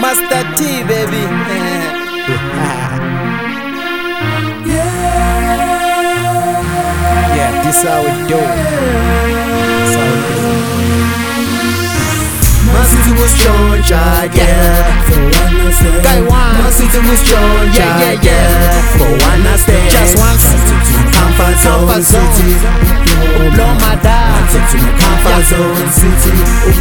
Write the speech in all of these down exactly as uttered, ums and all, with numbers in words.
Master T, baby. Yeah, this how we do it. This how we do it. Masithi kusitshontsha yeah for one step. Kaiwan. Masithi kusitshontsha Yeah, yeah, yeah. for one step. Just once. Comfort zone city. Blow my dad. Comfort zone city.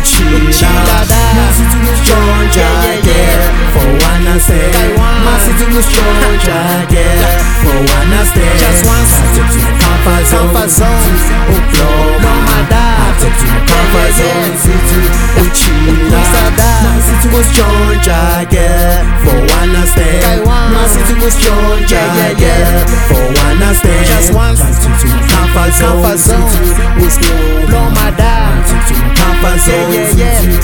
Uchila da. Masithi kusitshontsha Yeah, yeah, yeah yeah. for one step. Kaiwan. Masithi kusitshontsha yeah for one step. Just once. Comfort zone Comfort zone. blow Blow my dad. Comfort zone city. Uchila da. Masithi kusitshontsha yeah for one step. Kaiwan. Masithi kusitshontsha Yeah, yeah, yeah. for one step. Just once. Comfort zone Comfort zone. city. Blow my dad. Comfort zone Yeah, yeah, city.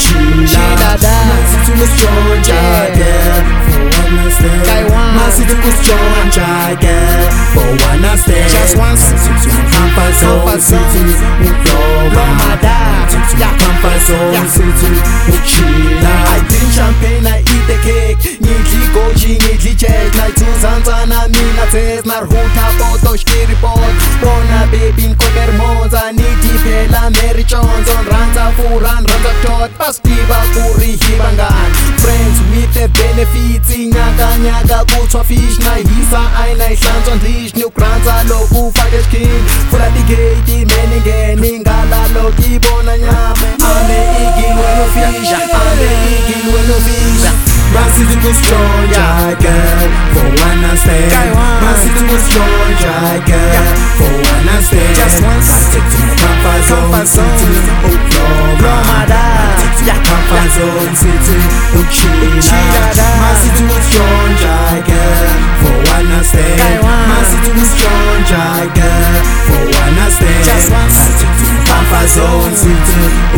Uchila da. Masithi kusitshontsha yeah for one step. Kaiwan. Masithi kusitshontsha yeah for one step. Just once. Comfort zone Comfort zone. city. Blow my dad. Yeah. Comfort zone Yeah. city. Uchila. I drink champagne, I eat the cake. Ngidli goji, ngidli check. Na tuzanzana mina test. Na rhuta poto shkiri pot. Bona baby nkomer monza. Niti phela Mary Jones. On ranza furan ranza tot. Pastiba kuri hibangan. Friends with the benefits. Nyaka nyaka kutwa fish. Na hisa aina ihlanzwa ndlish. New granza loku fake skin. Fula di gate meningeni. Ngala loki bona nyame. Ame igilwe no fish. Ame igilwe no fish. Masithi kusitshontsha girl for one step. Kaiwan. Masithi kusitshontsha girl for one step. Just once. Comfort Comfort zone zone. city. Blow my dad. Yeah. Comfort zone city. Uchila Uchila. da. Masithi kusitshontsha girl for one step. Kaiwan. Masithi kusitshontsha girl for one step. Just once. Comfort zone city.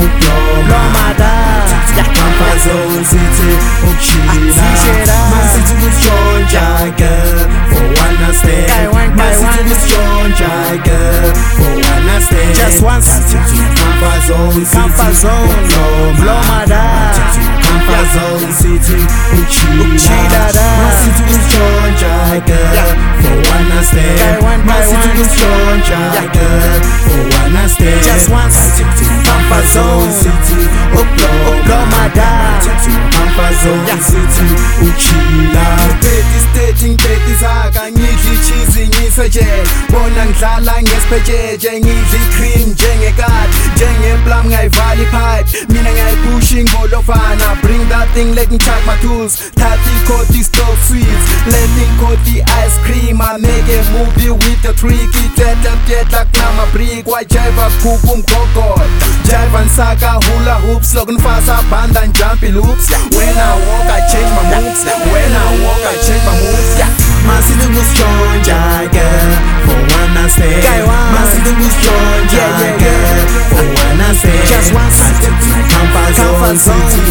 Blow my dad. Yeah. Comfort zone city. Uchila. Uchila. Masithi kusitshontsha girl for one step. Kaiwan, Masithi Kaiwan. kusitshontsha girl for one step. Just once. Comfort zone city. Comfort zone. Blow my dad. Comfort zone city. Uchila Uchila. da. Masithi kusitshontsha girl for one step. Kaiwan, Masithi Kaiwan. kusitshontsha girl for one step. Just once. Comfort zone city. Blow my dad. Comfort zone city. Uchila. thirty stage thirty saka ngidli cheese ngiseje bona ngidlala ngesiphejeje ngidli cream njengekat njengeplum ngayivali pipe mina ngiyayipusha ingolofana bring that thing let me check my tools thirty forty stove sweets let me coat the ice cream I make a movie with the tricky teta teta klama brick why jiva kukum kokot jiva nsaka hula hoops lokunfasa banda jumpy loops when I walk I change my moves when I walk I change my moves yeah. Masithi kusitshontsha girl for one step. Kaiwan. Masithi kusitshontsha Yeah, yeah, girl for one step. Just once. Comfort Comfort zone zone. city.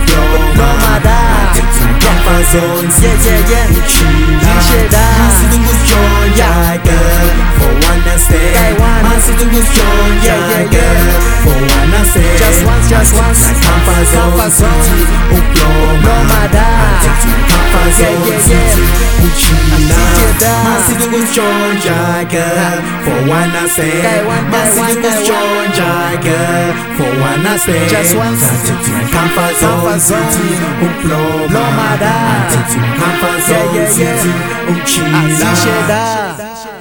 Blow my dad. Comfort zone Yeah, city. yeah, yeah. Uchila. Uchila. Masithi kusitshontsha girl for one step. Kaiwan. Masithi kusitshontsha Yeah, yeah, yeah. girl for one step. Just once, just once. Comfort Comfort zone zone. city. Blow my dad. Comfort Yeah, zone yeah, city. yeah. Uchila. Uchila. Masithi kusitshontsha girl for one step. Kaiwan, Masithi Kaiwan, kusitshontsha girl for one step. Just once. Comfort Comfort zone zone. city. Blow Blow my dad. Comfort Yeah, zone yeah, yeah. city. Uchila. Uchila.